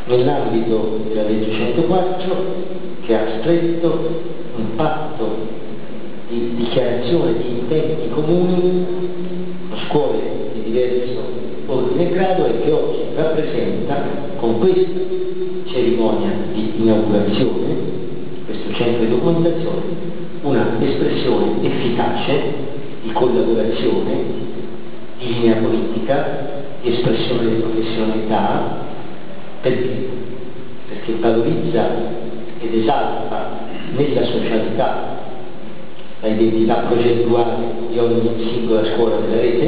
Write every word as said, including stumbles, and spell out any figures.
nell'ambito della legge centoquattro, che ha stretto un patto di dichiarazione di intenti comuni con scuole di diverso ordine e grado e che oggi rappresenta, con questa cerimonia di inaugurazione, questo centro di documentazione, una espressione efficace di collaborazione, di linea politica, di espressione di professionalità. Perché? Perché valorizza ed esalta nella socialità la identità progettuale di ogni singola scuola della rete